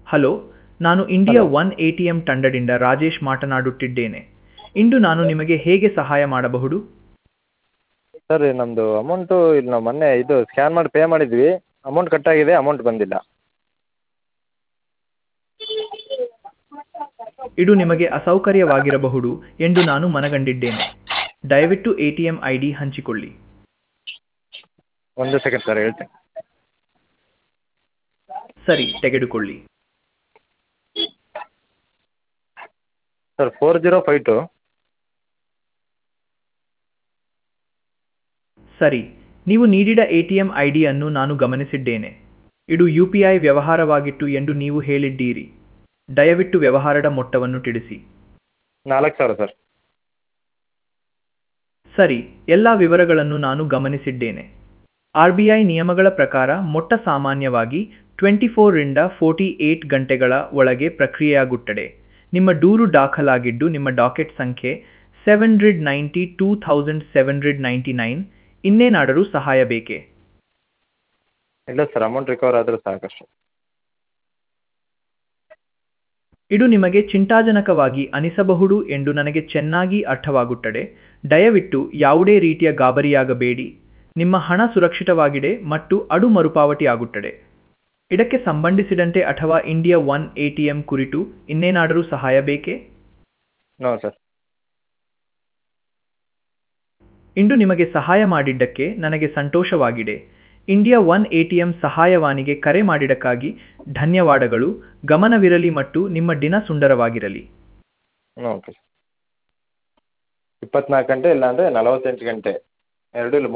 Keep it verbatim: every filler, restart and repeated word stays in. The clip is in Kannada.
ಹಲೋ, ನಾನು India hello one A T M ತಂಡದಿಂದ ರಾಜೇಶ್ ಮಾತನಾಡುತ್ತಿದ್ದೇನೆ. ಇಂದು ನಾನು ನಿಮಗೆ ಹೇಗೆ ಸಹಾಯ ಮಾಡಬಹುದು? ಸರ್ ನಮ್ಮದು ಅಮೌಂಟು ಇಲ್ಲಿ ನಾವು ಮೊನ್ನೆ ಇದು ಸ್ಕ್ಯಾನ್ ಮಾಡಿ ಪೇ ಮಾಡಿದ್ವಿ. ಅಮೌಂಟ್ ಕಟ್ಟಾಗಿದೆ, ಅಮೌಂಟ್ ಬಂದಿಲ್ಲ. ಇದು ನಿಮಗೆ ಅಸೌಕರ್ಯವಾಗಿರಬಹುದು ಎಂದು ನಾನು ಮನಗಂಡಿದ್ದೇನೆ. ದಯವಿಟ್ಟು A T M I D ಹಂಚಿಕೊಳ್ಳಿ. ಒಂದು ಸೆಕೆಂಡ್ ಸರ್ ಹೇಳ್ತೀನಿ. ಸರಿ, ತೆಗೆದುಕೊಳ್ಳಿ. Sir four zero five two ಸರಿ, ನೀವು ನೀಡಿದ ಎ ಟಿ ಎಂ ಐ ಡಿಯನ್ನು ನಾನು ಗಮನಿಸಿದ್ದೇನೆ. ಇದು ಯು ಪಿ ಐ ವ್ಯವಹಾರವಾಗಿತ್ತು ಎಂದು ನೀವು ಹೇಳಿದ್ದೀರಿ. ದಯವಿಟ್ಟು ವ್ಯವಹಾರದ ಮೊತ್ತವನ್ನು ತಿಳಿಸಿ. ನಾಲ್ಕು ಸಾವಿರ ಸರ್. ಸರಿ, ಎಲ್ಲ ವಿವರಗಳನ್ನು ನಾನು ಗಮನಿಸಿದ್ದೇನೆ. ಆರ್ ಬಿ ಐ ನಿಯಮಗಳ ಪ್ರಕಾರ ಮೊತ್ತ ಸಾಮಾನ್ಯವಾಗಿ ಟ್ವೆಂಟಿ ಫೋರಿಂದ ಫೋರ್ಟಿ ಏಟ್ ಗಂಟೆಗಳ ಒಳಗೆ ಪ್ರಕ್ರಿಯೆಯಾಗುತ್ತದೆ. ನಿಮ್ಮ ದೂರು ದಾಖಲಾಗಿದ್ದು ನಿಮ್ಮ ಡಾಕೆಟ್ ಸಂಖ್ಯೆ seven hundred ninety two thousand seven hundred ninety nine. ಇನ್ನೇನಾದರೂ ಸಹಾಯ ಬೇಕೇ? ಇಲ್ಲ ಸರ್, ಅಮೌಂಟ್ ರಿಕವರ್ ಆದರೆ ಸಾಕಷ್ಟು. ಇದು ನಿಮಗೆ ಚಿಂತಾಜನಕವಾಗಿ ಅನಿಸಬಹುದು ಎಂದು ನನಗೆ ಚೆನ್ನಾಗಿ ಅರ್ಥವಾಗುತ್ತದೆ. ದಯವಿಟ್ಟು ಯಾವುದೇ ರೀತಿಯ ಗಾಬರಿಯಾಗಬೇಡಿ. ನಿಮ್ಮ ಹಣ ಸುರಕ್ಷಿತವಾಗಿದೆ ಮತ್ತು ಅದು ಮರುಪಾವತಿಯಾಗುತ್ತದೆ. ಇದಕ್ಕೆ ಸಂಬಂಧಿಸಿದಂತೆ ಅಥವಾ India one A T M ಕುರಿತು ಇನ್ನೇನಾದರೂ ಸಹಾಯ ಬೇಕೇ? No sir. ಇಂದು ನಿಮಗೆ ಸಹಾಯ ಮಾಡಿದ್ದಕ್ಕೆ ನನಗೆ ಸಂತೋಷವಾಗಿದೆ. India one A T M ಸಹಾಯವಾಣಿಗೆ ಕರೆ ಮಾಡಿದ್ದಕ್ಕಾಗಿ ಧನ್ಯವಾದಗಳು. ಗಮನವಿರಲಿ ಮತ್ತು ನಿಮ್ಮ ದಿನ ಸುಂದರವಾಗಿರಲಿ. ಓಕೆ. ಇಪ್ಪತ್ನಾಲ್ಕು ಗಂಟೆ ಇಲ್ಲಾಂದರೆ ನಲವತ್ತೆಂಟು ಗಂಟೆ ಎರಡು ಇಲ್ಲ